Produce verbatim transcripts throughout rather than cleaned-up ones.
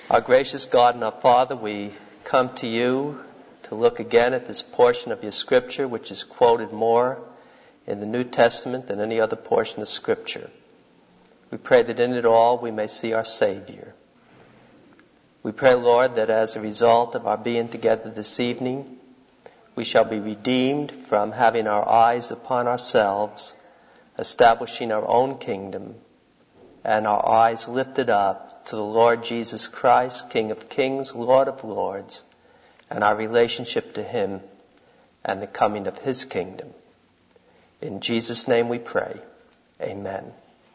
Our gracious God and our Father, we come to you to look again at this portion of your Scripture, which is quoted more in the New Testament than any other portion of Scripture. We pray that in it all we may see our Savior. We pray, Lord, that as a result of our being together this evening, we shall be redeemed from having our eyes upon ourselves, establishing our own kingdom, and our eyes lifted up to the Lord Jesus Christ, King of Kings, Lord of Lords, and our relationship to Him and the coming of His kingdom. In Jesus' name we pray. Amen.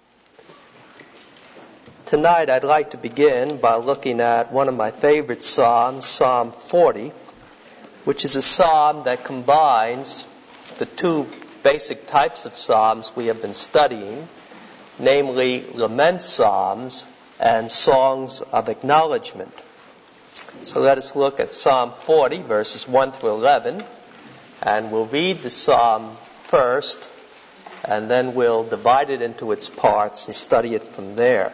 Tonight I'd like to begin by looking at one of my favorite Psalms, Psalm forty, which is a psalm that combines the two basic types of psalms we have been studying, namely lament psalms and songs of acknowledgement. So let us look at Psalm forty, verses one through eleven, and we'll read the psalm first, and then we'll divide it into its parts and study it from there.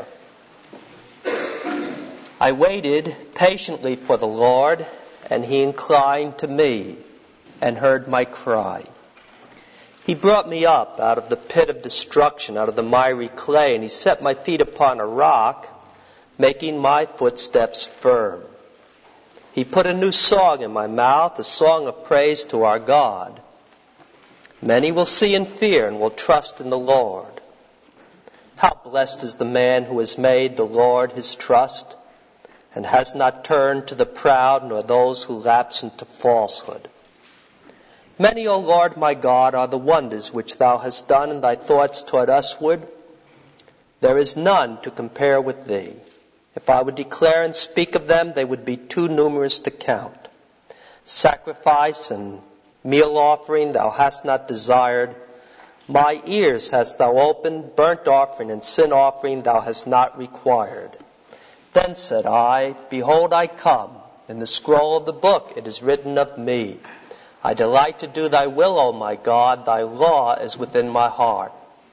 I waited patiently for the Lord, and He inclined to me and heard my cry. He brought me up out of the pit of destruction, out of the miry clay, and He set my feet upon a rock, making my footsteps firm. He put a new song in my mouth, a song of praise to our God. Many will see and fear and will trust in the Lord. How blessed is the man who has made the Lord his trust and has not turned to the proud nor those who lapse into falsehood. Many, O Lord my God, are the wonders which Thou hast done in Thy thoughts toward usward. There is none to compare with Thee. If I would declare and speak of them, they would be too numerous to count. Sacrifice and meal offering Thou hast not desired. My ears hast Thou opened, burnt offering and sin offering Thou hast not required. Then said I, Behold, I come. In the scroll of the book it is written of me. I delight to do Thy will, O my God. Thy law is within my heart.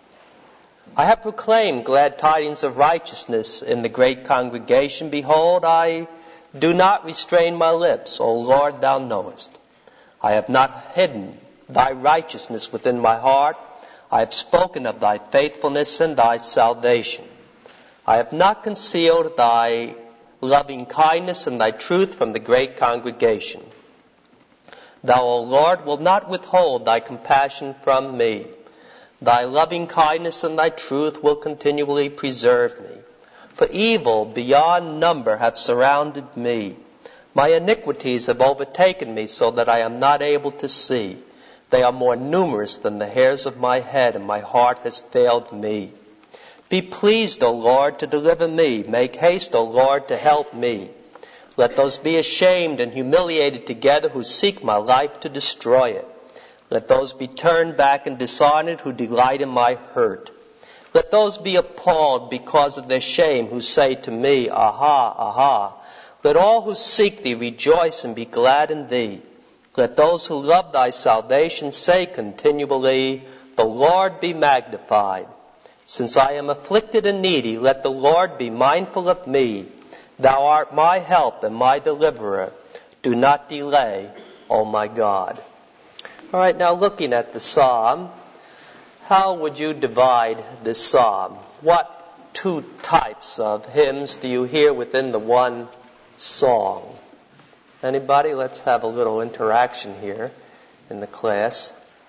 I have proclaimed glad tidings of righteousness in the great congregation. Behold, I do not restrain my lips. O Lord, Thou knowest. I have not hidden Thy righteousness within my heart. I have spoken of Thy faithfulness and Thy salvation. I have not concealed Thy loving kindness and Thy truth from the great congregation. Thou, O Lord, wilt not withhold Thy compassion from me. Thy loving kindness and Thy truth will continually preserve me. For evil beyond number have surrounded me. My iniquities have overtaken me so that I am not able to see. They are more numerous than the hairs of my head, and my heart has failed me. Be pleased, O Lord, to deliver me. Make haste, O Lord, to help me. Let those be ashamed and humiliated together who seek my life to destroy it. Let those be turned back and dishonored who delight in my hurt. Let those be appalled because of their shame who say to me, Aha, aha. Let all who seek Thee rejoice and be glad in Thee. Let those who love Thy salvation say continually, The Lord be magnified. Since I am afflicted and needy, let the Lord be mindful of me. Thou art my help and my deliverer. Do not delay, O my God. All right, now looking at the psalm, how would you divide this psalm? What two types of hymns do you hear within the one song? Anybody? Let's have a little interaction here in the class.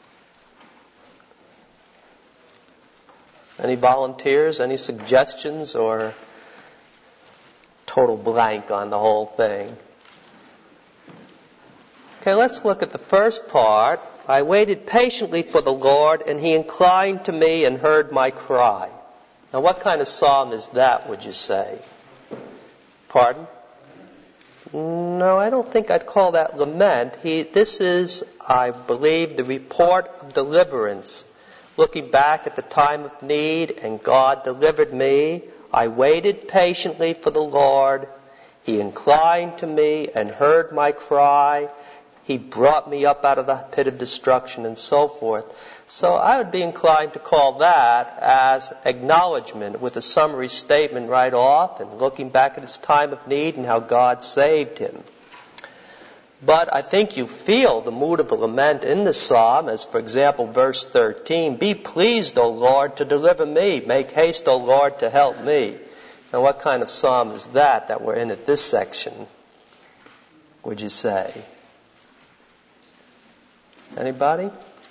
Any volunteers? Any suggestions? Or total blank on the whole thing? Okay, let's look at the first part. I waited patiently for the Lord, and He inclined to me and heard my cry. Now, what kind of psalm is that, would you say? Pardon? No, I don't think I'd call that lament. He, this is, I believe, the report of deliverance. Looking back at the time of need, and God delivered me. I waited patiently for the Lord. He inclined to me and heard my cry. He brought me up out of the pit of destruction, and so forth. So I would be inclined to call that as acknowledgement with a summary statement right off and looking back at his time of need and how God saved him. But I think you feel the mood of a lament in the psalm, as for example verse thirteen, "Be pleased, O Lord, to deliver me. Make haste, O Lord, to help me." Now what kind of psalm is that that we're in at this section, would you say? Anybody?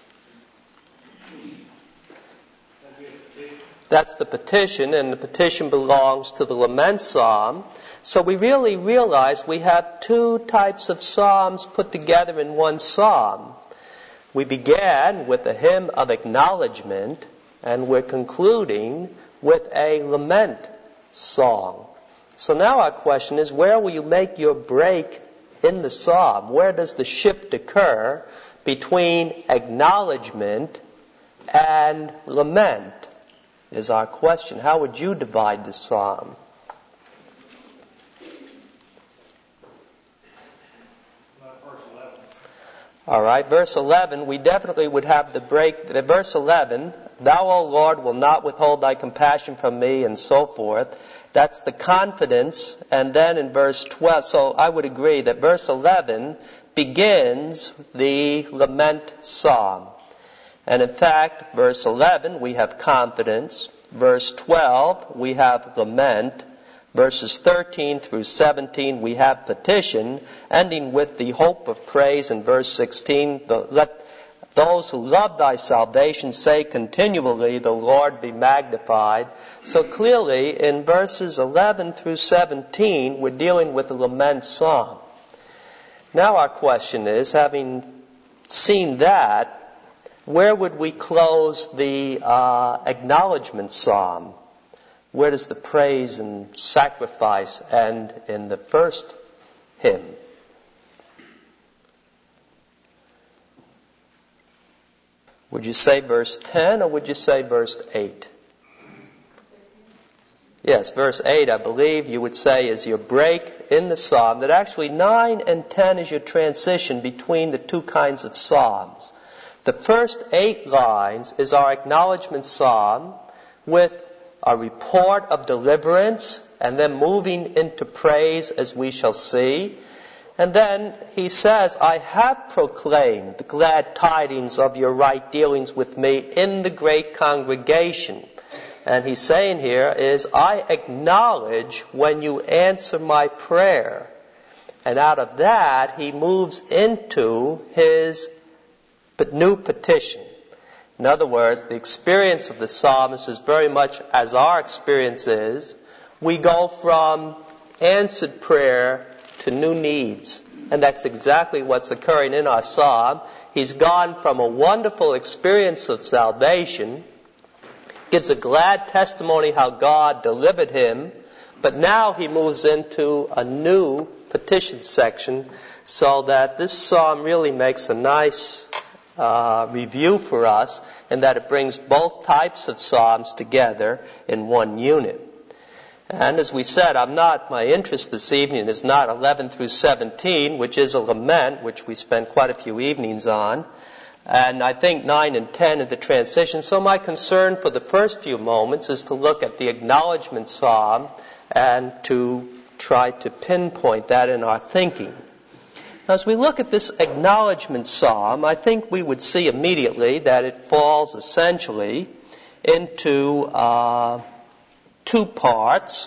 That's the petition, and the petition belongs to the lament psalm. So we really realize we have two types of psalms put together in one psalm. We began with a hymn of acknowledgement, and we're concluding with a lament song. So now our question is, where will you make your break in the psalm? Where does the shift occur between acknowledgement and lament, is our question. How would you divide the psalm? All right, verse eleven, we definitely would have the break. Verse eleven, "Thou, O Lord, will not withhold thy compassion from me," and so forth. That's the confidence. And then in verse twelve, so I would agree that verse eleven begins the lament psalm. And in fact, verse eleven, we have confidence. Verse twelve, we have lament. Verses thirteen through seventeen, we have petition, ending with the hope of praise in verse sixteen. The, let those who love thy salvation say continually, "The Lord be magnified." So clearly, in verses eleven through seventeen, we're dealing with the lament psalm. Now our question is, having seen that, where would we close the uh, acknowledgement psalm? Where does the praise and sacrifice end in the first hymn? Would you say verse ten or would you say verse eight? Yes, verse eight, I believe you would say, is your break in the psalm. That actually nine and ten is your transition between the two kinds of psalms. The first eight lines is our acknowledgement psalm with a report of deliverance, and then moving into praise, as we shall see. And then he says, "I have proclaimed the glad tidings of your right dealings with me in the great congregation." And he's saying here is, I acknowledge when you answer my prayer. And out of that, he moves into his new petition. In other words, the experience of the psalmist is very much as our experience is. We go from answered prayer to new needs. And that's exactly what's occurring in our psalm. He's gone from a wonderful experience of salvation, gives a glad testimony how God delivered him, but now he moves into a new petition section, so that this psalm really makes a nice Uh, review for us, in that it brings both types of psalms together in one unit. And as we said, I'm not, my interest this evening is not eleven through seventeen, which is a lament, which we spent quite a few evenings on, and I think nine and ten are the transition. So my concern for the first few moments is to look at the acknowledgement psalm and to try to pinpoint that in our thinking. Now, as we look at this acknowledgement psalm, I think we would see immediately that it falls essentially into uh, two parts.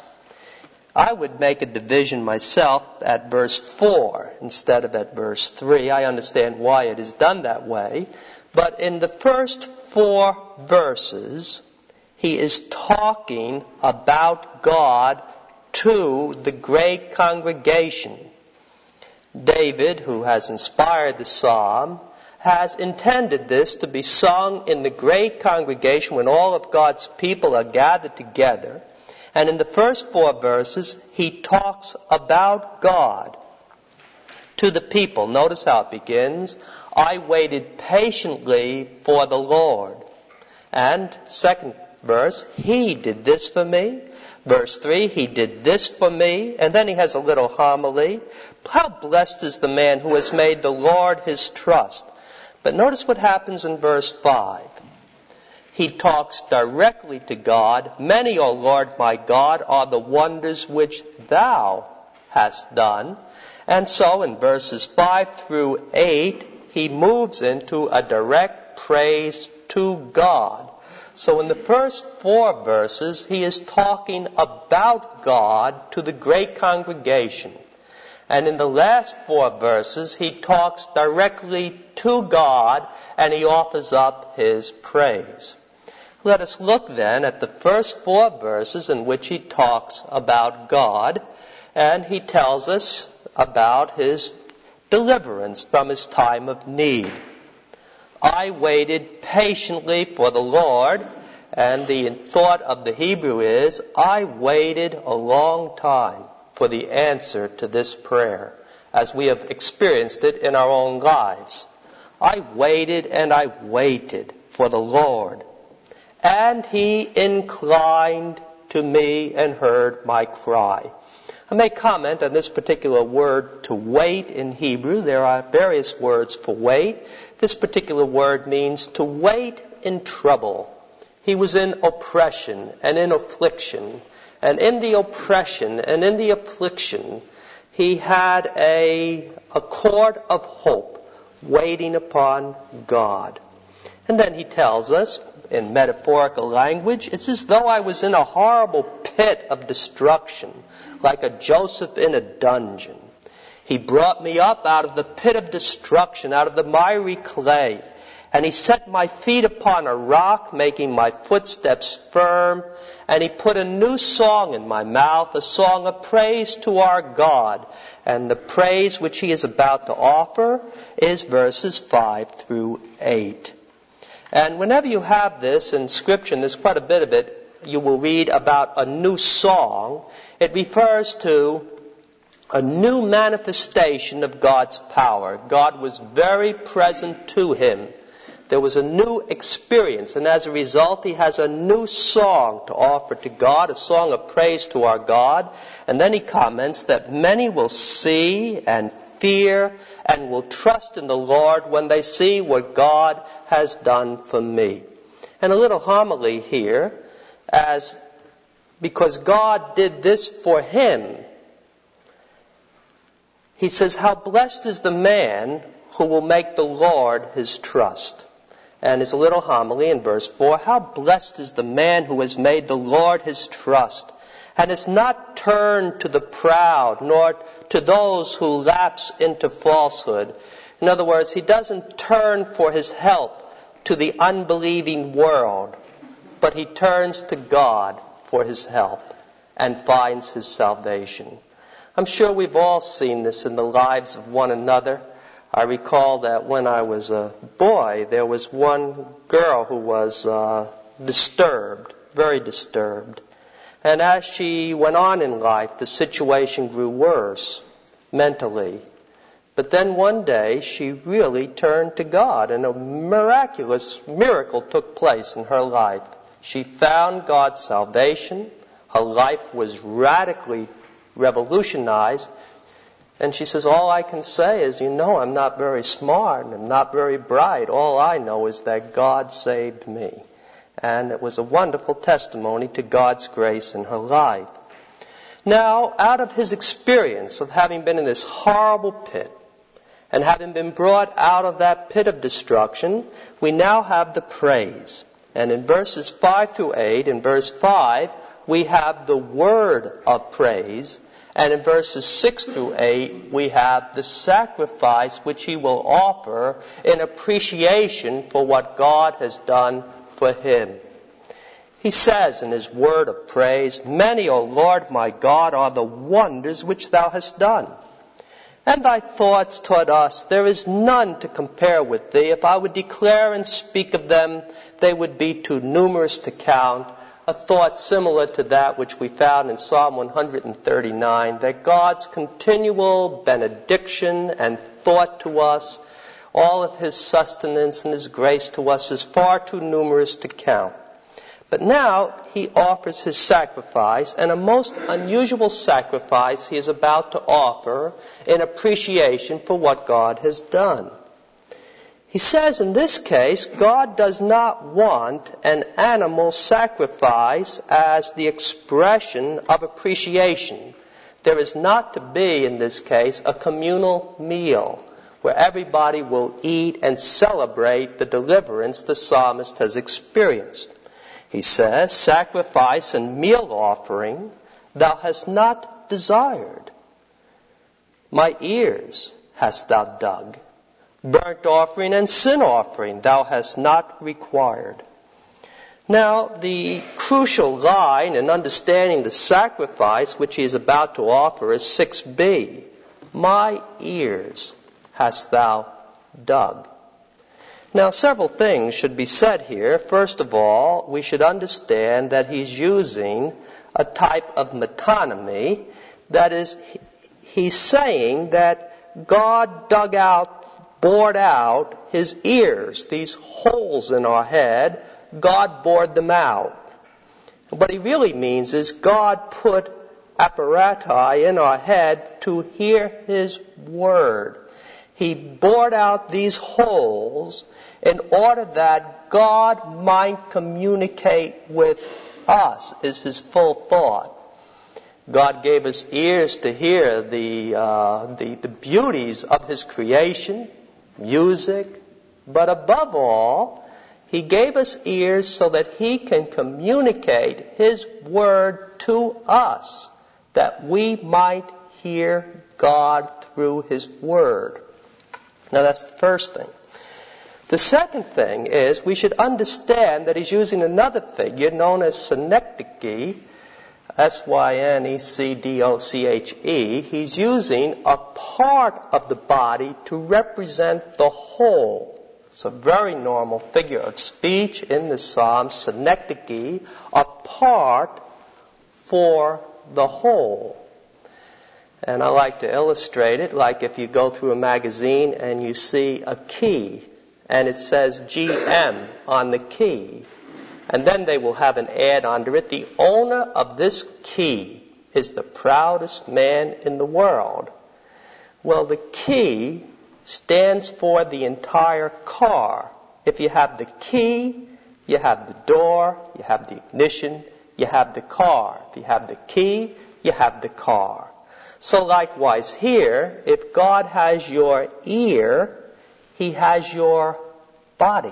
I would make a division myself at verse four instead of at verse three. I understand why it is done that way. But in the first four verses, he is talking about God to the great congregation. David, who has inspired the psalm, has intended this to be sung in the great congregation when all of God's people are gathered together. And in the first four verses, he talks about God to the people. Notice how it begins. "I waited patiently for the Lord." And second verse, He did this for me. Verse three, He did this for me. And then he has a little homily. How blessed is the man who has made the Lord his trust. But notice what happens in verse five. He talks directly to God. Many, O Lord my God, are the wonders which Thou hast done. And so in verses five through eight, he moves into a direct praise to God. So in the first four verses, he is talking about God to the great congregation. And in the last four verses, he talks directly to God and he offers up his praise. Let us look then at the first four verses in which he talks about God, and he tells us about his deliverance from his time of need. I waited patiently for the Lord, and the thought of the Hebrew is, I waited a long time for the answer to this prayer, as we have experienced it in our own lives. I waited and I waited for the Lord, and He inclined to me and heard my cry. I may comment on this particular word, to wait, in Hebrew. There are various words for wait. This particular word means to wait in trouble. He was in oppression and in affliction. And in the oppression and in the affliction, he had a, a cord of hope waiting upon God. And then he tells us, in metaphorical language, it's as though I was in a horrible pit of destruction, like a Joseph in a dungeon. He brought me up out of the pit of destruction, out of the miry clay, and He set my feet upon a rock, making my footsteps firm, and He put a new song in my mouth, a song of praise to our God. And the praise which He is about to offer is verses five through eight. And whenever you have this in Scripture, and there's quite a bit of it, you will read about a new song. It refers to a new manifestation of God's power. God was very present to him. There was a new experience, and as a result, he has a new song to offer to God, a song of praise to our God. And then he comments that many will see and fear and will trust in the Lord when they see what God has done for me. And a little homily here, as because God did this for him, he says, how blessed is the man who will make the Lord his trust. And his little homily in verse four, how blessed is the man who has made the Lord his trust, and has not turned to the proud, nor to those who lapse into falsehood. In other words, he doesn't turn for his help to the unbelieving world, but he turns to God for his help and finds his salvation. I'm sure we've all seen this in the lives of one another. I recall that when I was a boy, there was one girl who was uh, disturbed, very disturbed. And as she went on in life, the situation grew worse mentally. But then one day, she really turned to God, and a miraculous miracle took place in her life. She found God's salvation. Her life was radically revolutionized. And she says, all I can say is, you know, I'm not very smart and I'm not very bright. All I know is that God saved me. And it was a wonderful testimony to God's grace in her life. Now, out of his experience of having been in this horrible pit and having been brought out of that pit of destruction, we now have the praise. And in verses five through eight, in verse five, we have the word of praise. And in verses six through eight, we have the sacrifice which he will offer in appreciation for what God has done for him. He says in his word of praise, many, O Lord my God, are the wonders which thou hast done. And thy thoughts toward us, there is none to compare with thee. If I would declare and speak of them, they would be too numerous to count. A thought similar to that which we found in Psalm one thirty-nine, that God's continual benediction and thought to us, all of his sustenance and his grace to us is far too numerous to count. But now he offers his sacrifice, and a most unusual sacrifice he is about to offer in appreciation for what God has done. He says in this case, God does not want an animal sacrifice as the expression of appreciation. There is not to be, in this case, a communal meal where everybody will eat and celebrate the deliverance the psalmist has experienced. He says, sacrifice and meal offering thou hast not desired. My ears hast thou dug. Burnt offering and sin offering thou hast not required. Now, the crucial line in understanding the sacrifice which he is about to offer is six b. My ears hast thou dug. Now, several things should be said here. First of all, we should understand that he's using a type of metonymy. That is, he's saying that God dug out, bored out his ears, these holes in our head. God bored them out. What he really means is God put apparati in our head to hear his word. He bored out these holes in order that God might communicate with us, is his full thought. God gave us ears to hear the, uh, the, the beauties of his creation, music, but above all, he gave us ears so that he can communicate his word to us, that we might hear God through his word. Now that's the first thing. The second thing is we should understand that he's using another figure known as synecdoche, S Y N E C D O C H E. He's using a part of the body to represent the whole. It's a very normal figure of speech in the Psalm, synecdoche, a part for the whole. And I like to illustrate it like if you go through a magazine and you see a key and it says G M on the key, and then they will have an ad under it. The owner of this key is the proudest man in the world. Well, the key stands for the entire car. If you have the key, you have the door, you have the ignition, you have the car. If you have the key, you have the car. So likewise here, if God has your ear, he has your body.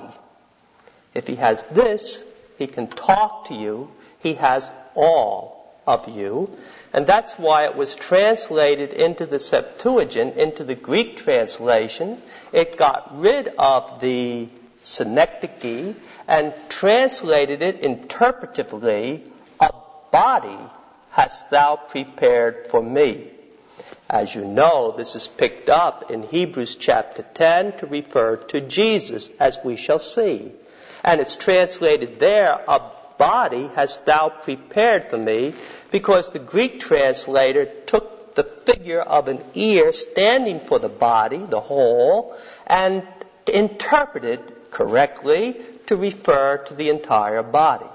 If he has this, he can talk to you. He has all of you. And that's why it was translated into the Septuagint, into the Greek translation. It got rid of the synecdoche and translated it interpretively, a body hast thou prepared for me. As you know, this is picked up in Hebrews chapter ten to refer to Jesus, as we shall see. And it's translated there, a body hast thou prepared for me, because the Greek translator took the figure of an ear standing for the body, the whole, and interpreted correctly to refer to the entire body.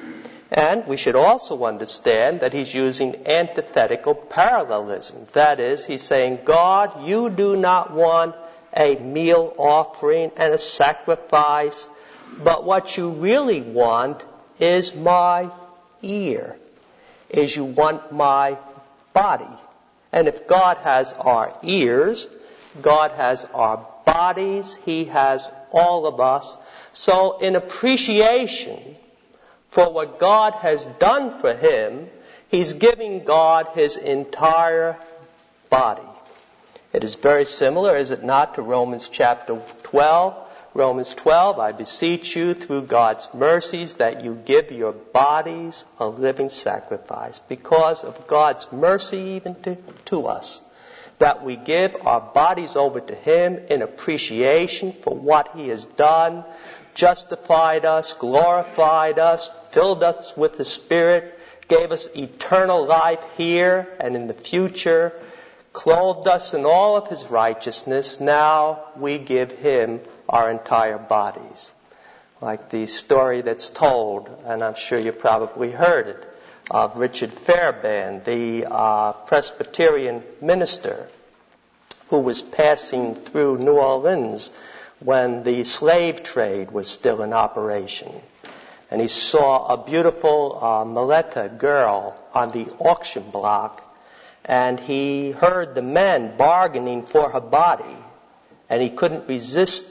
And we should also understand that he's using antithetical parallelism. That is, he's saying, God, you do not want a meal offering and a sacrifice, but what you really want is my ear, is you want my body. And if God has our ears, God has our bodies, he has all of us. So in appreciation for what God has done for him, he's giving God his entire body. It is very similar, is it not, to Romans chapter twelve? Romans twelve, I beseech you through God's mercies that you give your bodies a living sacrifice, because of God's mercy even to, to us, that we give our bodies over to him in appreciation for what he has done, justified us, glorified us, filled us with the Spirit, gave us eternal life here and in the future, clothed us in all of his righteousness. Now we give him our entire bodies. like the story that's told, and I'm sure you probably heard it, of Richard Fairbairn, the uh, Presbyterian minister who was passing through New Orleans when the slave trade was still in operation. And he saw a beautiful uh, mulata girl on the auction block, and he heard the men bargaining for her body, and he couldn't resist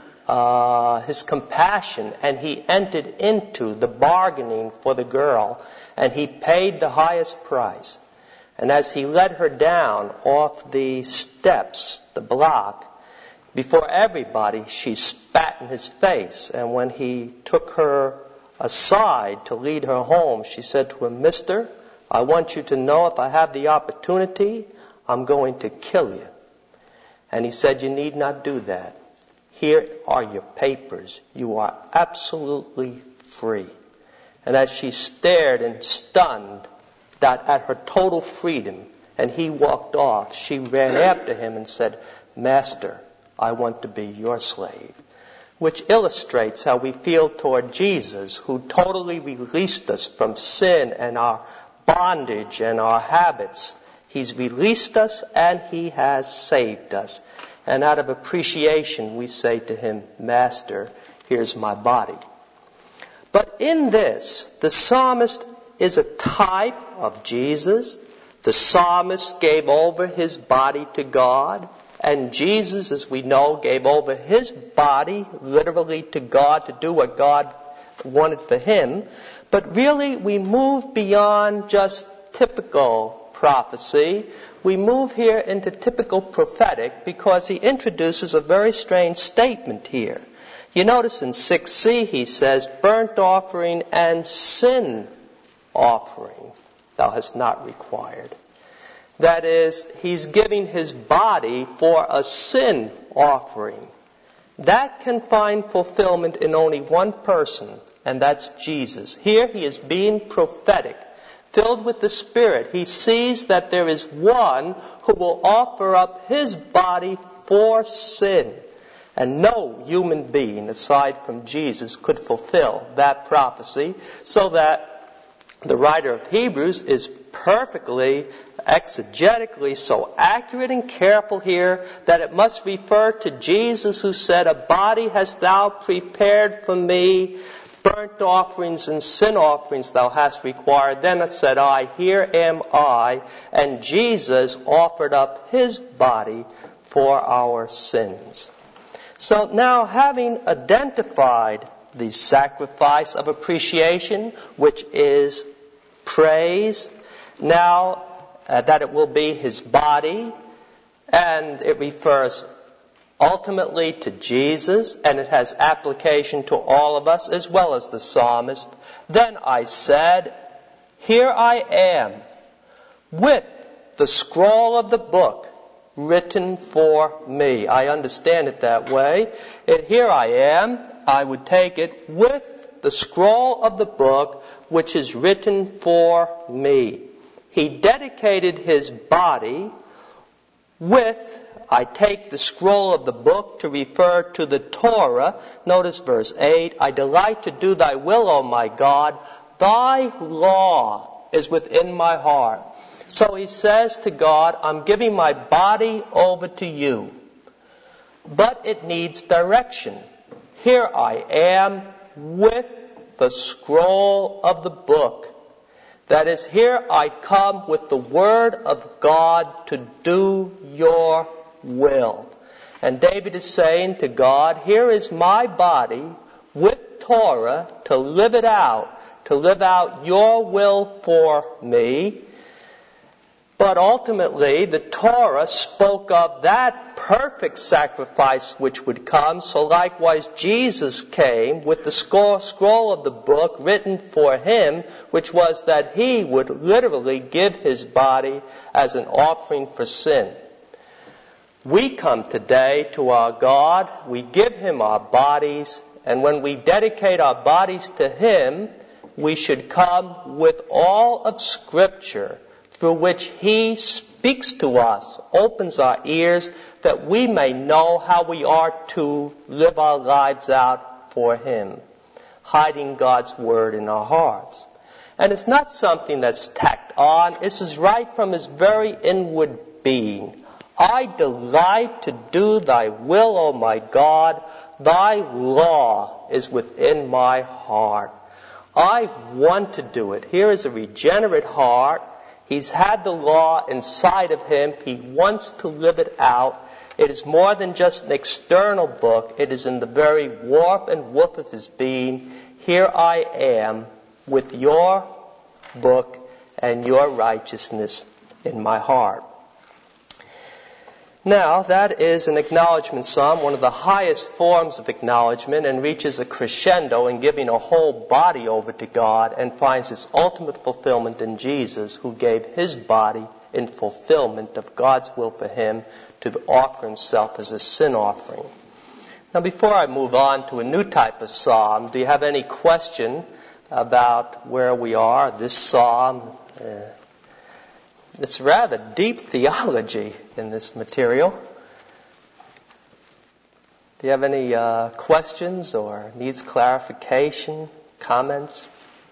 uh, his compassion, and he entered into the bargaining for the girl, and he paid the highest price. And as he led her down off the steps, the block, before everybody, she spat in his face. And when he took her aside to lead her home, she said to him, "Mister, I want you to know if I have the opportunity, I'm going to kill you." And he said, "You need not do that. Here are your papers. You are absolutely free." And as she stared and stunned that at her total freedom, and he walked off, she ran after him and said, "Master, I want to be your slave." Which illustrates how we feel toward Jesus, who totally released us from sin and our bondage and our habits. He's released us and he has saved us. And out of appreciation, we say to him, "Master, here's my body." But in this, the psalmist is a type of Jesus. The psalmist gave over his body to God. And Jesus, as we know, gave over his body literally to God to do what God wanted for him. But really, we move beyond just typical prophecy. We move here into typical prophetic because he introduces a very strange statement here. You notice in six C he says, "Burnt offering and sin offering thou hast not required." That is, he's giving his body for a sin offering. That can find fulfillment in only one person, and that's Jesus. Here he is being prophetic, filled with the Spirit. He sees that there is one who will offer up his body for sin. And no human being aside from Jesus could fulfill that prophecy, so that the writer of Hebrews is perfectly, exegetically so accurate and careful here that it must refer to Jesus, who said, "A body hast thou prepared for me, burnt offerings and sin offerings thou hast required." Then it said I, "Here am I." And Jesus offered up his body for our sins. So now, having identified the sacrifice of appreciation, which is praise, now uh, that it will be his body, and it refers ultimately to Jesus, and it has application to all of us as well as the psalmist. Then I said, "Here I am, with the scroll of the book written for me." I understand it that way. And here I am, I would take it, with the scroll of the book which is written for me. He dedicated his body with, I take the scroll of the book to refer to the Torah. Notice verse eight, "I delight to do thy will, O my God. Thy law is within my heart." So he says to God, "I'm giving my body over to you, but it needs direction. Here I am with the scroll of the book." That is, here I come with the word of God to do your will. And David is saying to God, here is my body with Torah to live it out, to live out your will for me. But ultimately, the Torah spoke of that perfect sacrifice which would come. So likewise, Jesus came with the scroll of the book written for him, which was that he would literally give his body as an offering for sin. We come today to our God, we give him our bodies, and when we dedicate our bodies to him, we should come with all of Scripture, through which he speaks to us, opens our ears, that we may know how we are to live our lives out for him. hiding God's Word in our hearts. And it's not something that's tacked on. This is right from his very inward being. I delight to do thy will, O my God. Thy law is within my heart. I want to do it. Here is a regenerate heart. He's had the law inside of him. He wants to live it out. It is more than just an external book. It is in the very warp and woof of his being. Here I am with your book and your righteousness in my heart. Now, that is an acknowledgement psalm, one of the highest forms of acknowledgement, and reaches a crescendo in giving a whole body over to God and finds its ultimate fulfillment in Jesus, who gave his body in fulfillment of God's will for him to offer himself as a sin offering. Now, before I move on to a new type of psalm, do you have any question about where we are, this psalm? Uh, It's rather deep theology in this material. Do you have any uh, questions or needs clarification, comments?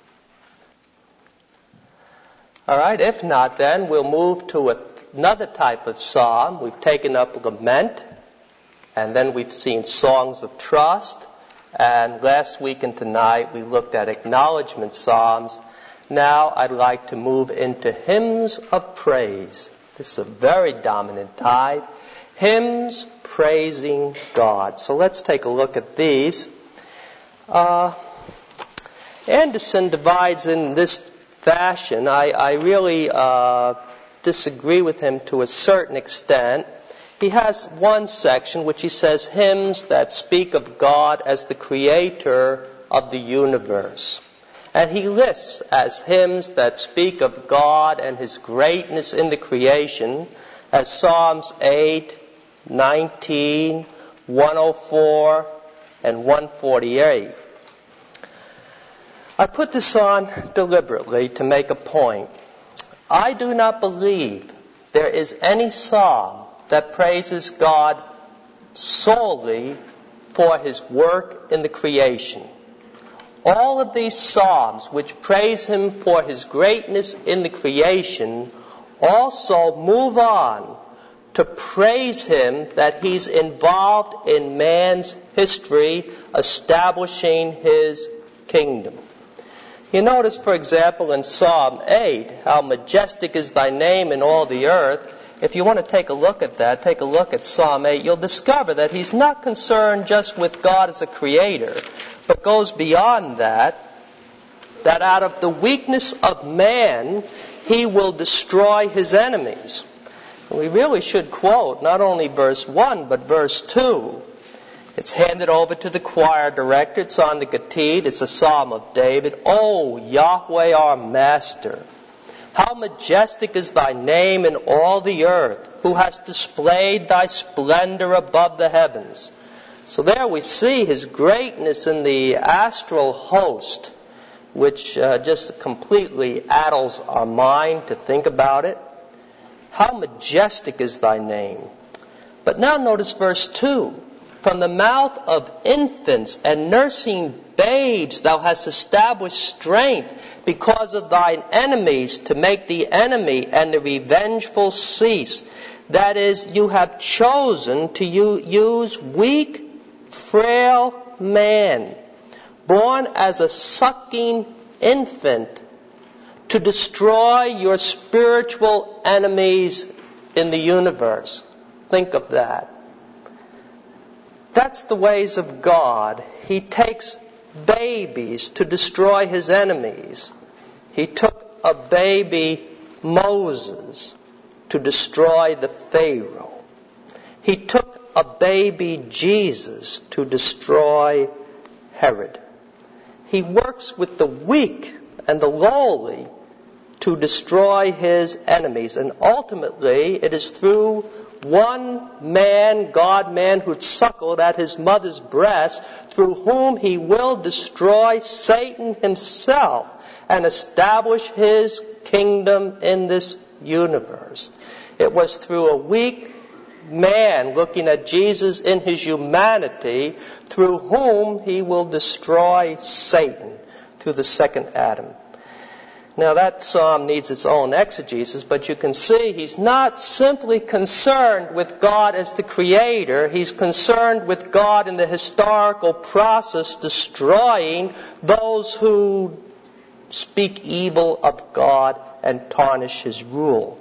All right, if not, then we'll move to a, another type of psalm. We've taken up lament, and then we've seen songs of trust, and last week and tonight we looked at acknowledgement psalms. Now I'd like to move into hymns of praise. This is a very dominant type. Hymns praising God. So let's take a look at these. Uh, Anderson divides in this fashion. I, I really uh, disagree with him to a certain extent. He has one section which he says hymns that speak of God as the creator of the universe. And he lists as hymns that speak of God and his greatness in the creation as Psalms eight, nineteen, one oh four, and one forty-eight. I put this on deliberately to make a point. I do not believe there is any psalm that praises God solely for his work in the creation. All of these psalms which praise him for his greatness in the creation also move on to praise him that he's involved in man's history, establishing his kingdom. You notice, for example, in Psalm eight, how majestic is thy name in all the earth. If you want to take a look at that, take a look at Psalm eight, you'll discover that he's not concerned just with God as a creator, but goes beyond that, that out of the weakness of man, he will destroy his enemies. And we really should quote not only verse one, but verse two. It's handed over to the choir director. It's on the Gatid. It's a psalm of David. O Yahweh, our Master, how majestic is thy name in all the earth, who hast displayed thy splendor above the heavens. So there we see his greatness in the astral host, which uh, just completely addles our mind to think about it. How majestic is thy name. But now notice verse two. From the mouth of infants and nursing babes thou hast established strength because of thine enemies, to make the enemy and the revengeful cease. That is, you have chosen to use weak, frail man, born as a sucking infant, to destroy your spiritual enemies in the universe. Think of that. That's the ways of God. He takes babies to destroy his enemies. He took a baby Moses to destroy the Pharaoh. He took a baby Jesus to destroy Herod. He works with the weak and the lowly to destroy his enemies. And ultimately, it is through one man, God-man, who suckled at his mother's breast, through whom he will destroy Satan himself and establish his kingdom in this universe. It was through a weak, man, looking at Jesus in his humanity, through whom he will destroy Satan, through the second Adam. Now that psalm needs its own exegesis, but you can see he's not simply concerned with God as the creator. He's concerned with God in the historical process, destroying those who speak evil of God and tarnish his rule.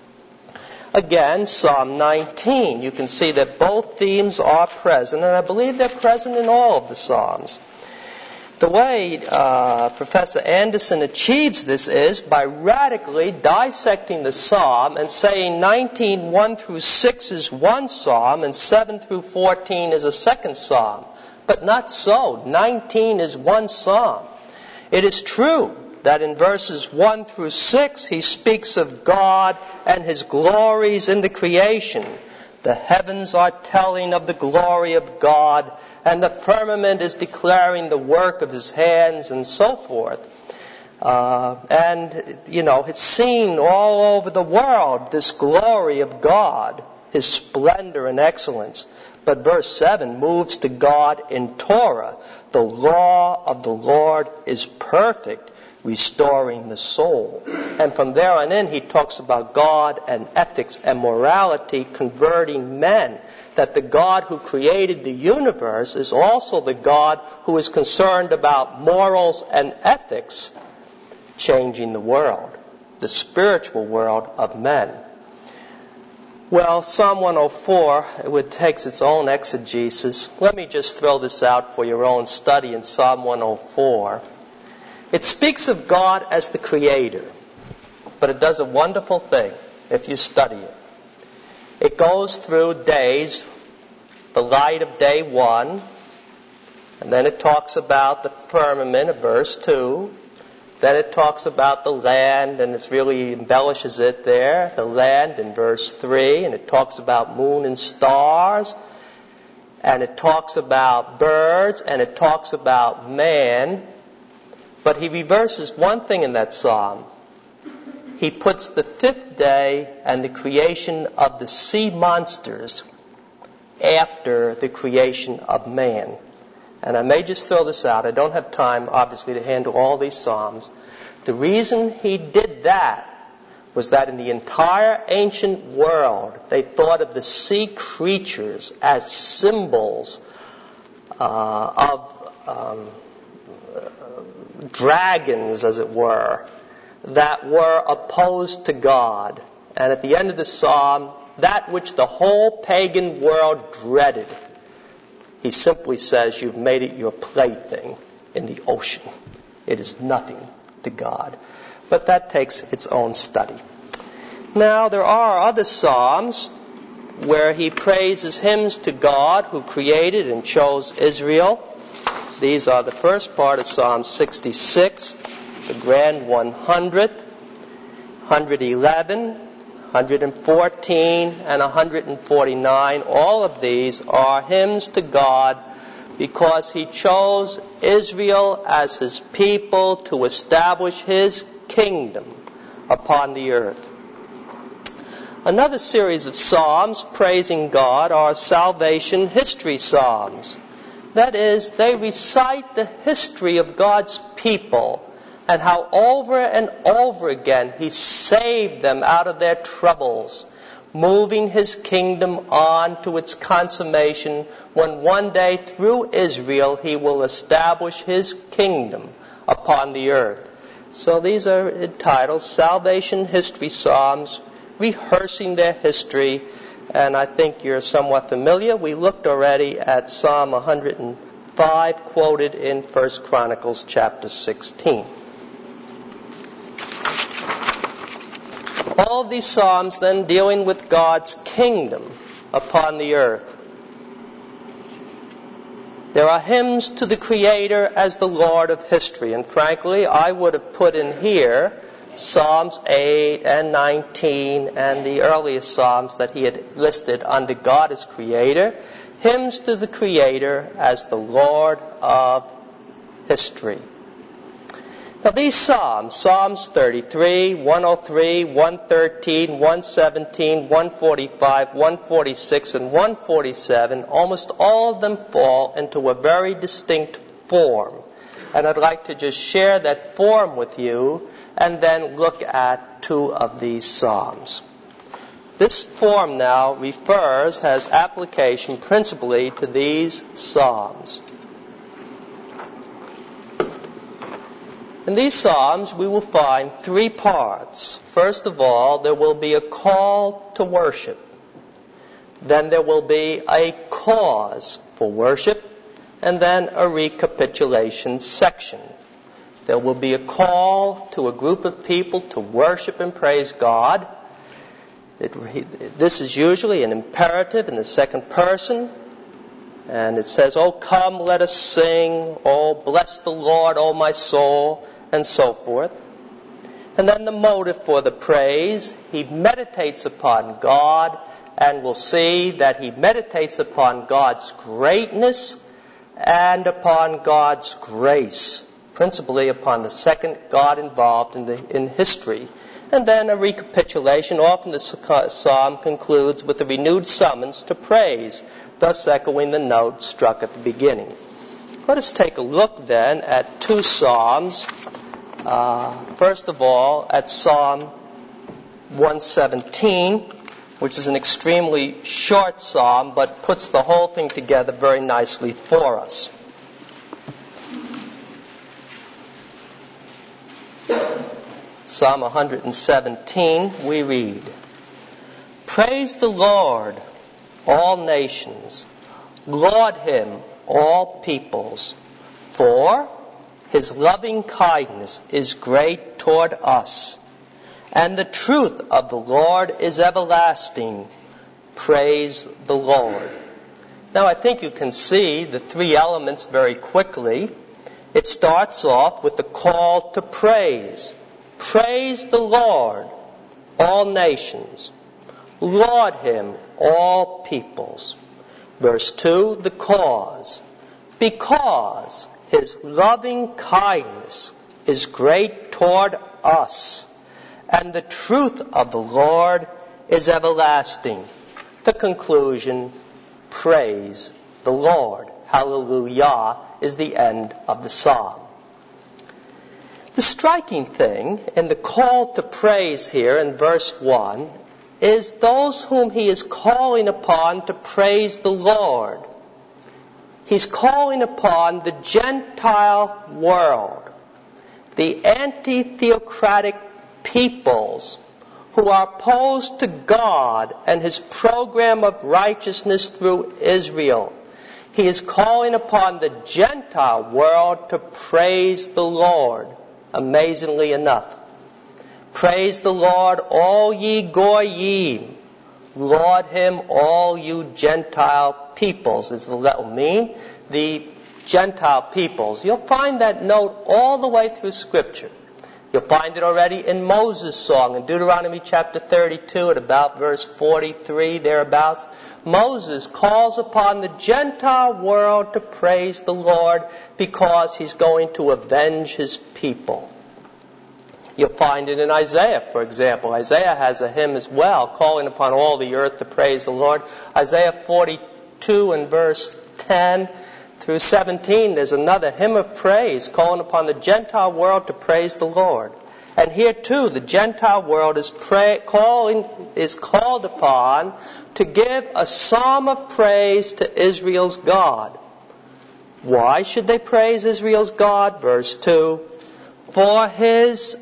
Again, Psalm nineteen, you can see that both themes are present, and I believe they're present in all of the Psalms. The way uh, Professor Anderson achieves this is by radically dissecting the psalm and saying nineteen, one through six is one psalm and seven through fourteen is a second psalm. But not so. nineteen is one psalm. It is true that in verses one through six he speaks of God and his glories in the creation. The heavens are telling of the glory of God, and the firmament is declaring the work of his hands, and so forth. Uh, and, you know, it's seen all over the world, this glory of God, his splendor and excellence. But verse seven moves to God in Torah. The law of the Lord is perfect, restoring the soul. And from there on in, he talks about God and ethics and morality converting men. That the God who created the universe is also the God who is concerned about morals and ethics changing the world, the spiritual world of men. Well, Psalm one oh four, it takes its own exegesis. Let me just throw this out for your own study in Psalm one oh four. It speaks of God as the creator, but it does a wonderful thing if you study it. It goes through days, the light of day one, and then it talks about the firmament of verse two. Then it talks about the land, and it really embellishes it there, the land in verse three, and it talks about moon and stars, and it talks about birds, and it talks about man. But he reverses one thing in that psalm. He puts the fifth day and the creation of the sea monsters after the creation of man. And I may just throw this out. I don't have time, obviously, to handle all these psalms. The reason he did that was that in the entire ancient world, they thought of the sea creatures as symbols uh, of um, dragons, as it were, that were opposed to God. And at the end of the psalm, that which the whole pagan world dreaded, he simply says, you've made it your plaything in the ocean. It is nothing to God. But that takes its own study. Now, there are other psalms where he praises hymns to God who created and chose Israel. These are the first part of Psalm sixty-six, the grand one hundred, one eleven, one fourteen, and one forty-nine. All of these are hymns to God because he chose Israel as his people to establish his kingdom upon the earth. Another series of psalms praising God are salvation history psalms. That is, they recite the history of God's people and how over and over again he saved them out of their troubles, moving his kingdom on to its consummation when one day through Israel he will establish his kingdom upon the earth. So these are entitled Salvation History Psalms, rehearsing their history. And I think you're somewhat familiar. We looked already at Psalm one hundred five, quoted in First Chronicles chapter sixteen. All of these psalms then dealing with God's kingdom upon the earth. There are hymns to the Creator as the Lord of history. And frankly, I would have put in here Psalms eight and nineteen and the earliest Psalms that he had listed under God as Creator. Hymns to the Creator as the Lord of history. Now these Psalms, Psalms thirty-three, one oh three, one thirteen, one seventeen, one forty-five, one forty-six, and one forty-seven, almost all of them fall into a very distinct form. And I'd like to just share that form with you and then look at two of these Psalms. This form now refers, has application principally to these Psalms. In these Psalms, we will find three parts. First of all, there will be a call to worship. Then there will be a cause for worship, and then a recapitulation section. There will be a call to a group of people to worship and praise God. It, this is usually an imperative in the second person. And it says, "Oh, come, let us sing. Oh, bless the Lord, oh, my soul," and so forth. And then the motive for the praise. He meditates upon God, and we'll see that he meditates upon God's greatness and upon God's grace, principally upon the second God involved in, the, in history. And then a recapitulation. Often the psalm concludes with a renewed summons to praise, thus echoing the note struck at the beginning. Let us take a look then at two psalms. Uh, first of all, at Psalm one seventeen, which is an extremely short psalm, but puts the whole thing together very nicely for us. Psalm one seventeen, we read, "Praise the Lord, all nations. Laud him, all peoples. For his loving kindness is great toward us, and the truth of the Lord is everlasting. Praise the Lord." Now I think you can see the three elements very quickly. It starts off with the call to praise. Praise the Lord, all nations. Laud him, all peoples. Verse two, the cause. Because his loving kindness is great toward us, and the truth of the Lord is everlasting. The conclusion, praise the Lord. Hallelujah is the end of the psalm. The striking thing in the call to praise here in verse one is those whom he is calling upon to praise the Lord. He's calling upon the Gentile world, the anti-theocratic peoples who are opposed to God and his program of righteousness through Israel. He is calling upon the Gentile world to praise the Lord. Amazingly enough. Praise the Lord, all ye goyim. Laud him, all you Gentile peoples, is the that will mean. The Gentile peoples. You'll find that note all the way through Scripture. You'll find it already in Moses' song in Deuteronomy chapter thirty-two at about verse forty-three, thereabouts. Moses calls upon the Gentile world to praise the Lord because he's going to avenge his people. You'll find it in Isaiah, for example. Isaiah has a hymn as well, calling upon all the earth to praise the Lord. Isaiah forty-two and verse ten through seventeen, there's another hymn of praise calling upon the Gentile world to praise the Lord. And here too, the Gentile world is pray, calling, is called upon to give a psalm of praise to Israel's God. Why should they praise Israel's God? Verse two, "For his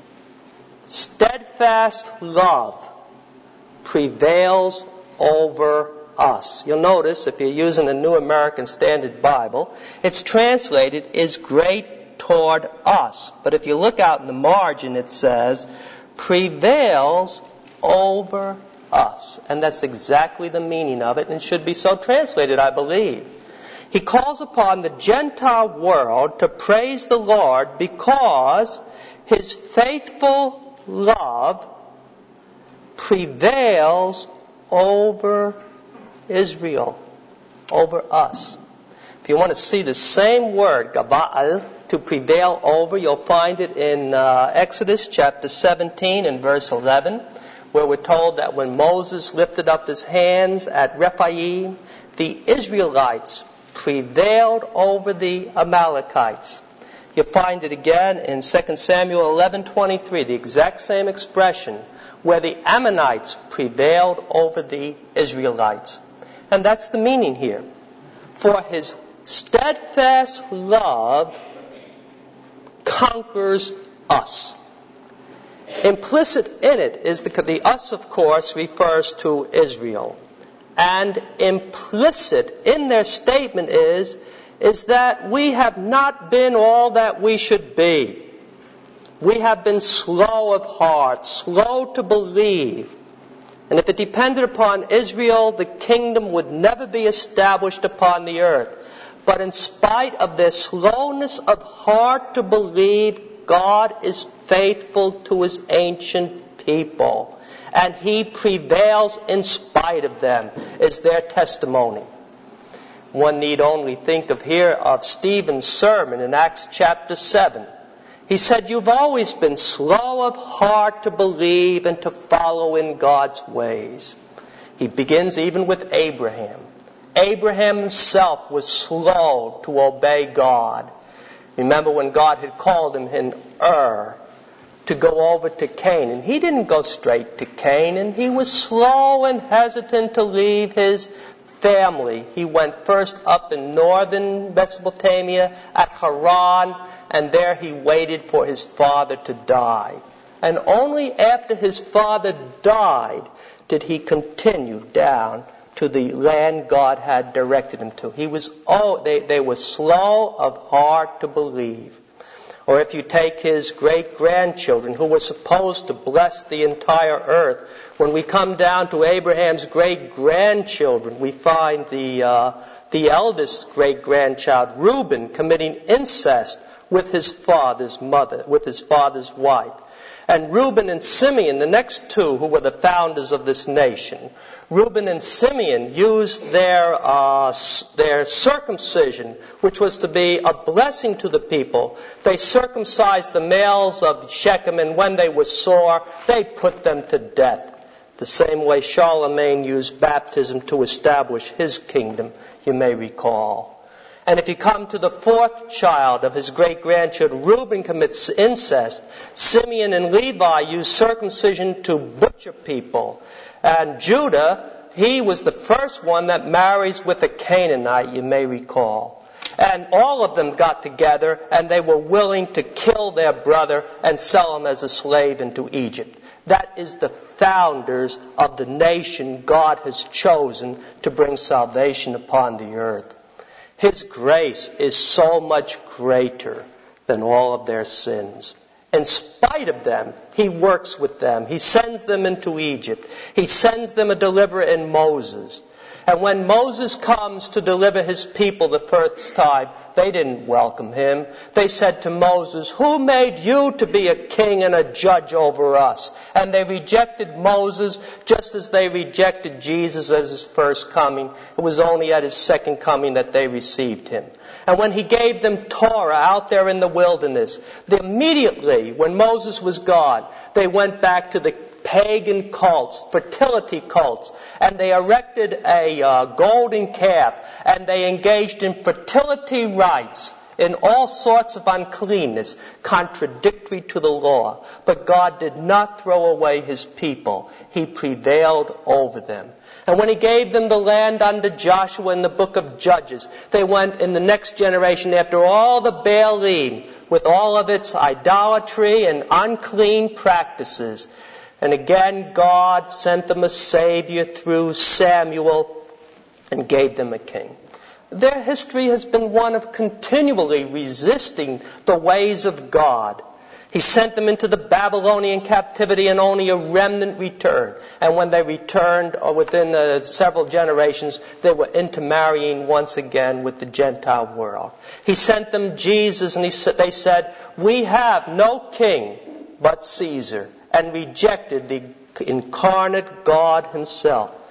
steadfast love prevails over us." You'll notice, if you're using the New American Standard Bible, it's translated, "is great toward us." But if you look out in the margin, it says, "prevails over us." And that's exactly the meaning of it, and it should be so translated, I believe. He calls upon the Gentile world to praise the Lord because his faithful love prevails over Israel, over us. If you want to see the same word, gabal, to prevail over. You'll find it in uh, Exodus chapter seventeen and verse eleven, where we're told that when Moses lifted up his hands at Rephaim, the Israelites prevailed over the Amalekites. You'll find it again in Second Samuel eleven twenty-three, the exact same expression, where the Ammonites prevailed over the Israelites. And that's the meaning here. For his steadfast love conquers us. Implicit in it is the, the us, of course, refers to Israel. And implicit in their statement is, is that we have not been all that we should be. We have been slow of heart, slow to believe. And if it depended upon Israel, the kingdom would never be established upon the earth. But in spite of their slowness of heart to believe, God is faithful to his ancient people. And he prevails in spite of them, is their testimony. One need only think of here of Stephen's sermon in Acts chapter seven. He said, you've always been slow of heart to believe and to follow in God's ways. He begins even with Abraham. Abraham himself was slow to obey God. Remember when God had called him in Ur to go over to Canaan. He didn't go straight to Canaan. He was slow and hesitant to leave his family. He went first up in northern Mesopotamia at Haran, and there he waited for his father to die. And only after his father died did he continue down to the land God had directed him to. He was oh, they, they were slow of heart to believe. Or if you take his great-grandchildren, who were supposed to bless the entire earth, when we come down to Abraham's great-grandchildren, we find the uh, the eldest great-grandchild, Reuben, committing incest with his father's mother, with his father's wife. And Reuben and Simeon, the next two who were the founders of this nation, Reuben and Simeon used their uh, their circumcision, which was to be a blessing to the people. They circumcised the males of Shechem, and when they were sore, they put them to death. The same way Charlemagne used baptism to establish his kingdom, you may recall. And if you come to the fourth child of his great-grandchildren, Reuben commits incest. Simeon and Levi use circumcision to butcher people. And Judah, he was the first one that marries with a Canaanite, you may recall. And all of them got together, and they were willing to kill their brother and sell him as a slave into Egypt. That is the founders of the nation God has chosen to bring salvation upon the earth. His grace is so much greater than all of their sins. In spite of them, he works with them. He sends them into Egypt. He sends them a deliverer in Moses. And when Moses comes to deliver his people the first time, they didn't welcome him. They said to Moses, "Who made you to be a king and a judge over us?" And they rejected Moses just as they rejected Jesus as his first coming. It was only at his second coming that they received him. And when he gave them Torah out there in the wilderness, they immediately, when Moses was gone, they went back to the pagan cults, fertility cults, and they erected a uh, golden calf, and they engaged in fertility rites, in all sorts of uncleanness, contradictory to the law. But God did not throw away his people. He prevailed over them. And when he gave them the land under Joshua in the book of Judges, they went in the next generation after all the Baalim, with all of its idolatry and unclean practices. And again, God sent them a Savior through Samuel and gave them a king. Their history has been one of continually resisting the ways of God. He sent them into the Babylonian captivity, and only a remnant returned. And when they returned, or within uh, several generations, they were intermarrying once again with the Gentile world. He sent them Jesus, and he sa- they said, "We have no king but Caesar," and rejected the incarnate God himself.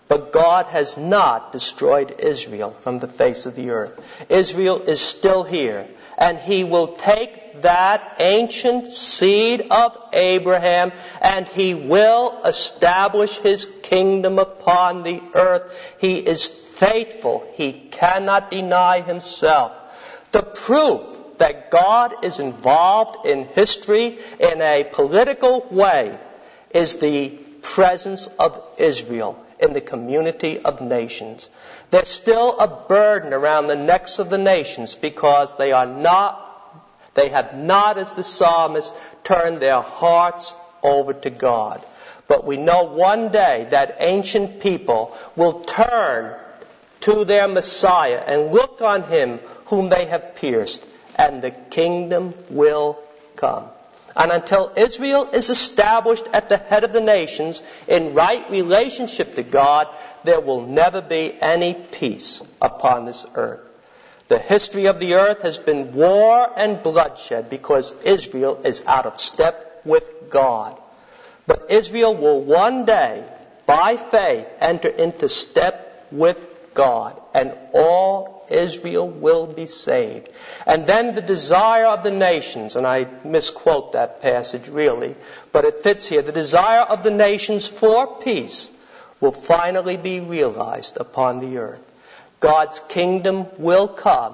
But God has not destroyed Israel from the face of the earth. Israel is still here. And He will take that ancient seed of Abraham and He will establish His kingdom upon the earth. He is faithful. He cannot deny Himself. The proof that God is involved in history in a political way is the presence of Israel in the community of nations. There's still a burden around the necks of the nations because they are not, they have not, as the psalmist, turned their hearts over to God. But we know one day that ancient people will turn to their Messiah and look on Him whom they have pierced, and the kingdom will come. And until Israel is established at the head of the nations in right relationship to God, there will never be any peace upon this earth. The history of the earth has been war and bloodshed because Israel is out of step with God. But Israel will one day, by faith, enter into step with God, and all Israel will be saved. And then the desire of the nations, and I misquote that passage really, but it fits here, the desire of the nations for peace will finally be realized upon the earth. God's kingdom will come.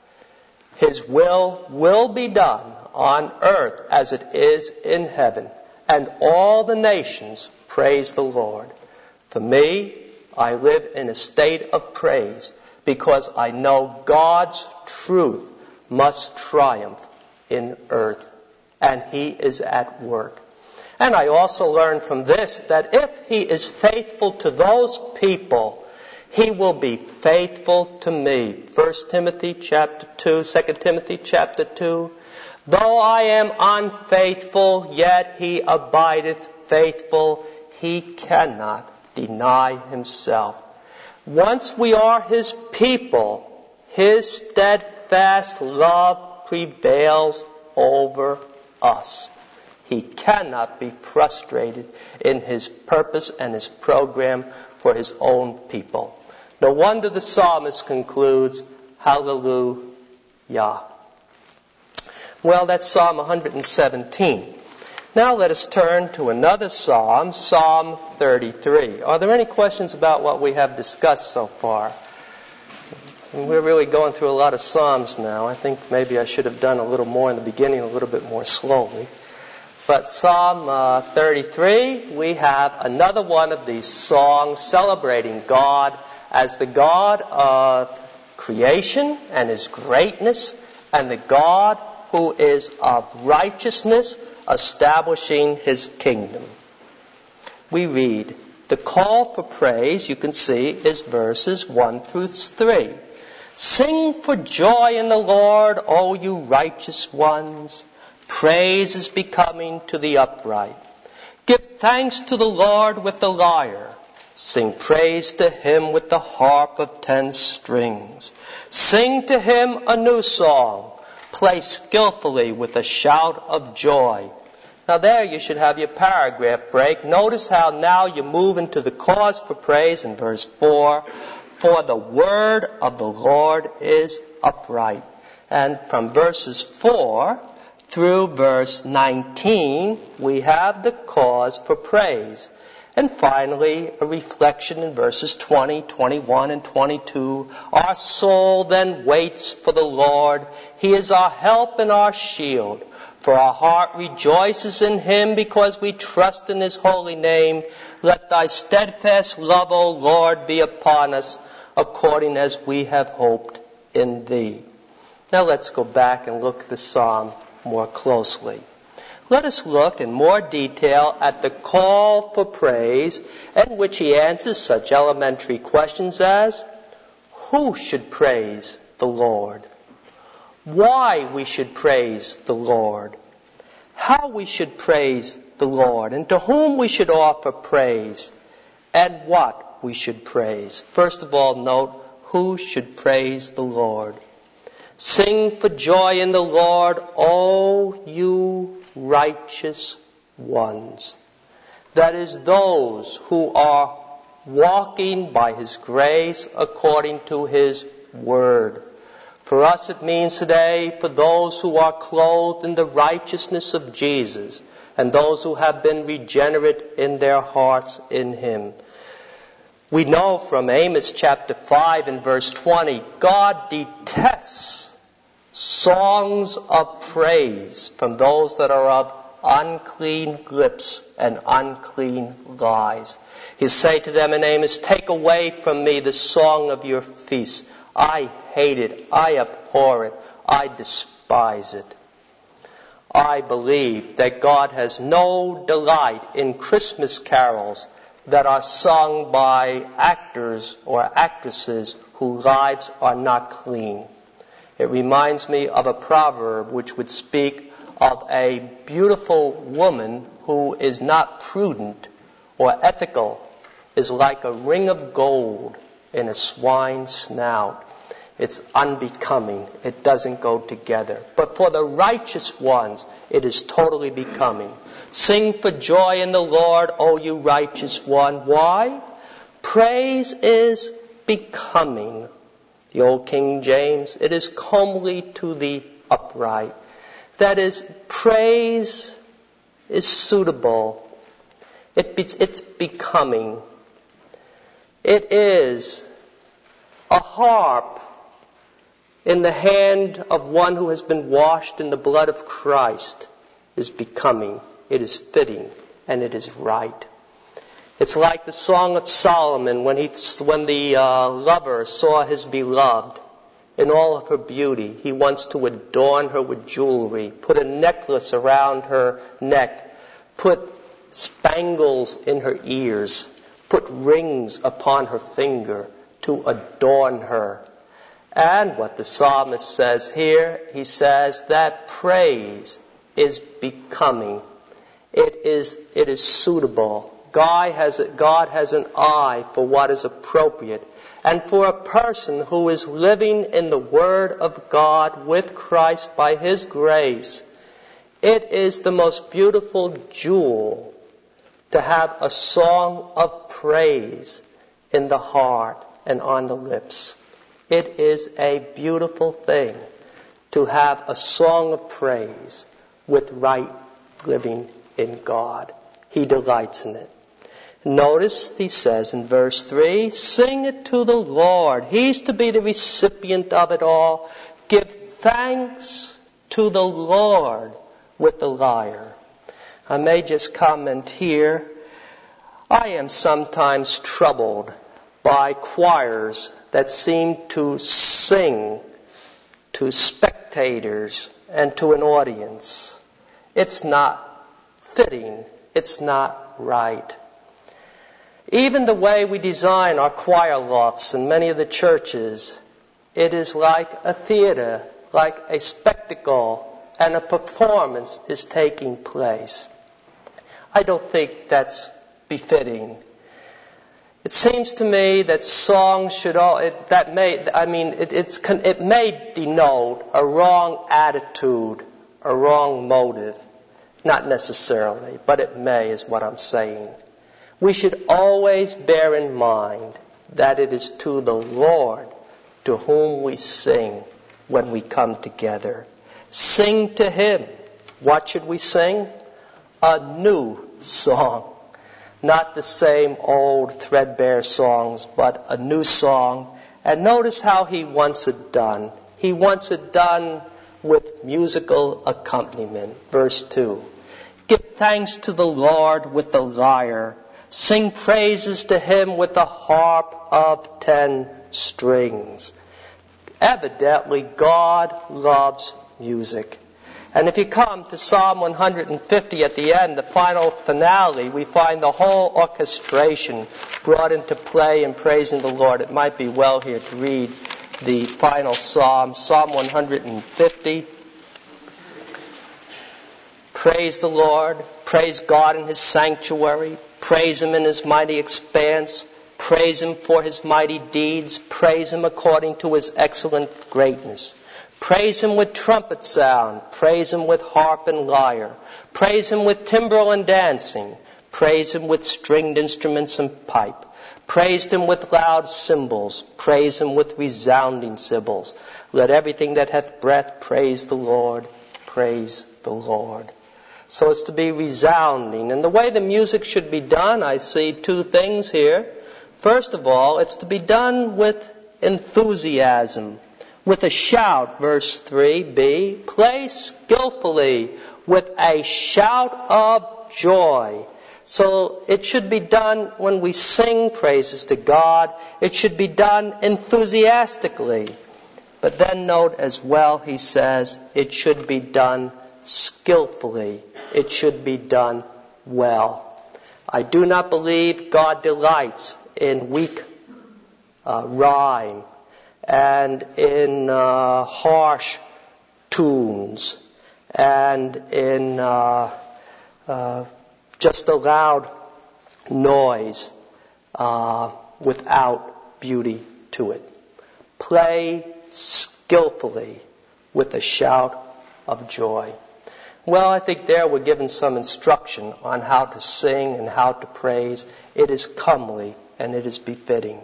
His will will be done on earth as it is in heaven. And all the nations praise the Lord. For me, I live in a state of praise because I know God's truth must triumph in earth, and He is at work. And I also learned from this that if He is faithful to those people, He will be faithful to me. First Timothy chapter two, Second Timothy chapter two. Though I am unfaithful, yet He abideth faithful. He cannot deny Himself. Once we are His people, His steadfast love prevails over us. He cannot be frustrated in His purpose and His program for His own people. No wonder the psalmist concludes, Hallelujah. Well, that's Psalm one hundred seventeen. Now let us turn to another psalm, Psalm thirty-three. Are there any questions about what we have discussed so far? We're really going through a lot of psalms now. I think maybe I should have done a little more in the beginning, a little bit more slowly. But Psalm uh, thirty-three, we have another one of these songs celebrating God as the God of creation and His greatness, and the God who is of righteousness, establishing His kingdom. We read, the call for praise, you can see, is verses one through three. Sing for joy in the Lord, O you righteous ones. Praise is becoming to the upright. Give thanks to the Lord with the lyre. Sing praise to Him with the harp of ten strings. Sing to Him a new song. Play skillfully with a shout of joy. Now there you should have your paragraph break. Notice how now you move into the cause for praise in verse four. For the word of the Lord is upright. And from verses four through verse nineteen, we have the cause for praise. And finally, a reflection in verses twenty, twenty-one, and twenty-two. Our soul then waits for the Lord. He is our help and our shield. For our heart rejoices in Him because we trust in His holy name. Let Thy steadfast love, O Lord, be upon us, according as we have hoped in Thee. Now let's go back and look at the psalm more closely. Let us look in more detail at the call for praise, in which he answers such elementary questions as, who should praise the Lord? Why we should praise the Lord? How we should praise the Lord? And to whom we should offer praise? And what we should praise? First of all, note, who should praise the Lord? Sing for joy in the Lord, O you righteous ones. That is, those who are walking by His grace according to His Word. For us it means today, for those who are clothed in the righteousness of Jesus, and those who have been regenerate in their hearts in Him. We know from Amos chapter five and verse twenty, God detests songs of praise from those that are of unclean lips and unclean lies. He say to them in Amos, take away from me the song of your feasts. I hate it. I abhor it. I despise it. I believe that God has no delight in Christmas carols that are sung by actors or actresses whose lives are not clean. It reminds me of a proverb which would speak of a beautiful woman who is not prudent or ethical, is like a ring of gold in a swine's snout. It's unbecoming. It doesn't go together. But for the righteous ones, it is totally becoming. Sing for joy in the Lord, O you righteous one. Why? Praise is becoming. The old King James, it is comely to the upright. That is, praise is suitable. It be, it's becoming. It is a harp in the hand of one who has been washed in the blood of Christ is becoming. It is fitting, and it is right. It's like the Song of Solomon when he, when the uh, lover saw his beloved in all of her beauty. He wants to adorn her with jewelry, put a necklace around her neck, put spangles in her ears, put rings upon her finger to adorn her. And what the psalmist says here, he says that praise is becoming. It is, it is suitable. God has, God has an eye for what is appropriate. And for a person who is living in the Word of God with Christ by His grace, it is the most beautiful jewel to have a song of praise in the heart and on the lips. It is a beautiful thing to have a song of praise with right living in God. He delights in it. Notice he says in verse three, sing it to the Lord. He's to be the recipient of it all. Give thanks to the Lord with the lyre. I may just comment here. I am sometimes troubled by choirs that seem to sing to spectators and to an audience. It's not fitting. It's not right. Even the way we design our choir lofts in many of the churches, it is like a theater, like a spectacle, and a performance is taking place. I don't think that's befitting. It seems to me that songs should all, it, that may, I mean, it, it's, it may denote a wrong attitude, a wrong motive. Not necessarily, but it may is what I'm saying. We should always bear in mind that it is to the Lord to whom we sing when we come together. Sing to Him. What should we sing? A new song. Not the same old threadbare songs, but a new song. And notice how He wants it done. He wants it done with musical accompaniment. Verse two. Give thanks to the Lord with the lyre. Sing praises to Him with the harp of ten strings. Evidently, God loves music. And if you come to Psalm one hundred fifty at the end, the final finale, we find the whole orchestration brought into play in praising the Lord. It might be well here to read the final psalm, Psalm one hundred fifty. Praise the Lord. Praise God in His sanctuary. Praise Him in His mighty expanse. Praise Him for His mighty deeds. Praise Him according to His excellent greatness. Praise Him with trumpet sound. Praise Him with harp and lyre. Praise Him with timbrel and dancing. Praise Him with stringed instruments and pipe. Praised him with loud cymbals. Praise him with resounding cymbals. Let everything that hath breath praise the Lord. Praise the Lord. So it's to be resounding. And the way the music should be done, I see two things here. First of all, it's to be done with enthusiasm, with a shout. Verse three b, play skillfully with a shout of joy. So it should be done when we sing praises to God. It should be done enthusiastically. But then note as well, he says, it should be done skillfully. It should be done well. I do not believe God delights in weak uh, rhyme and in uh, harsh tunes and in uh, uh, just a loud noise uh, without beauty to it. Play skillfully with a shout of joy. Well, I think there we're given some instruction on how to sing and how to praise. It is comely and it is befitting.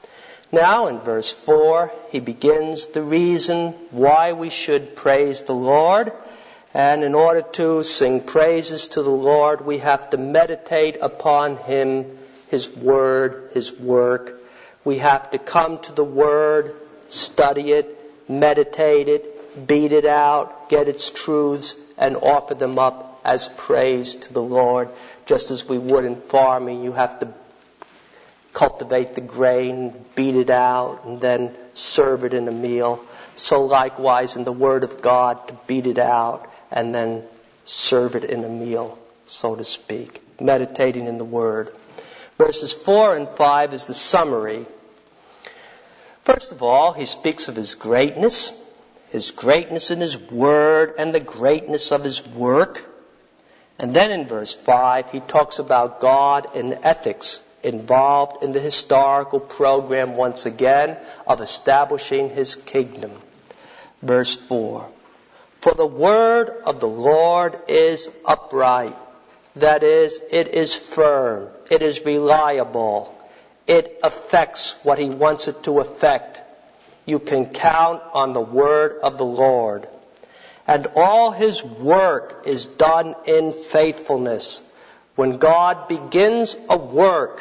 Now in verse four, he begins the reason why we should praise the Lord. And in order to sing praises to the Lord, we have to meditate upon Him, His Word, His work. We have to come to the Word, study it, meditate it, beat it out, get its truths, and offer them up as praise to the Lord. Just as we would in farming, you have to cultivate the grain, beat it out, and then serve it in a meal. So likewise in the Word of God, to beat it out and then serve it in a meal, so to speak. Meditating in the Word. Verses four and five is the summary. First of all, he speaks of His greatness, His greatness in His Word, and the greatness of His work. And then in verse five, he talks about God and ethics involved in the historical program, once again, of establishing His kingdom. Verse four, for the word of the Lord is upright. That is, it is firm. It is reliable. It affects what He wants it to affect. You can count on the word of the Lord. And all His work is done in faithfulness. When God begins a work,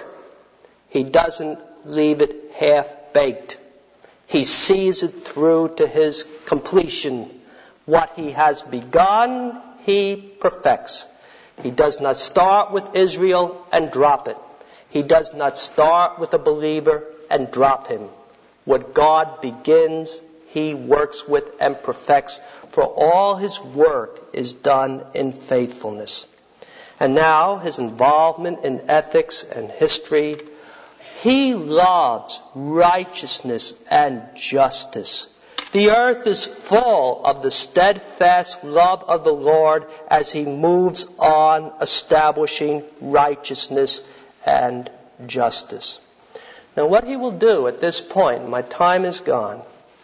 He doesn't leave it half-baked. He sees it through to His completion. What He has begun, He perfects. He does not start with Israel and drop it. He does not start with a believer and drop him. What God begins, He works with and perfects, for all His work is done in faithfulness. And now His involvement in ethics and history. He loves righteousness and justice. The earth is full of the steadfast love of the Lord as He moves on establishing righteousness and justice. Now what He will do at this point, my time is gone,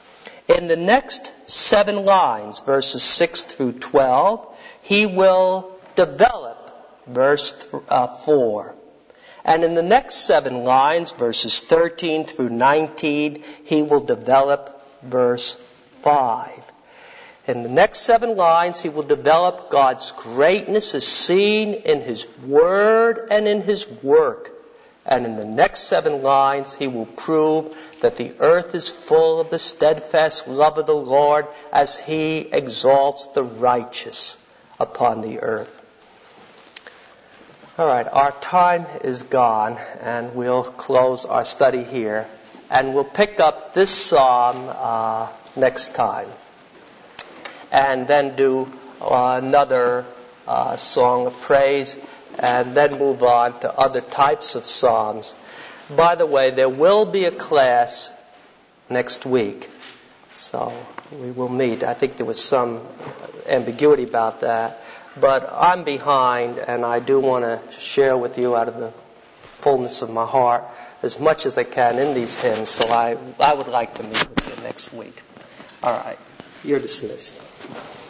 in the next seven lines, verses six through twelve, He will develop verse th- uh, four. And in the next seven lines, verses thirteen through nineteen, He will develop verse five. In the next seven lines, He will develop God's greatness as seen in His Word and in His work. And in the next seven lines, He will prove that the earth is full of the steadfast love of the Lord as He exalts the righteous upon the earth. All right, our time is gone, and we'll close our study here. And we'll pick up this psalm uh, next time. And then do uh, another uh, song of praise. And then move on to other types of psalms. By the way, there will be a class next week. So we will meet. I think there was some ambiguity about that. But I'm behind, and I do want to share with you out of the fullness of my heart as much as I can in these hymns, so I, I would like to meet with you next week. All right, you're dismissed.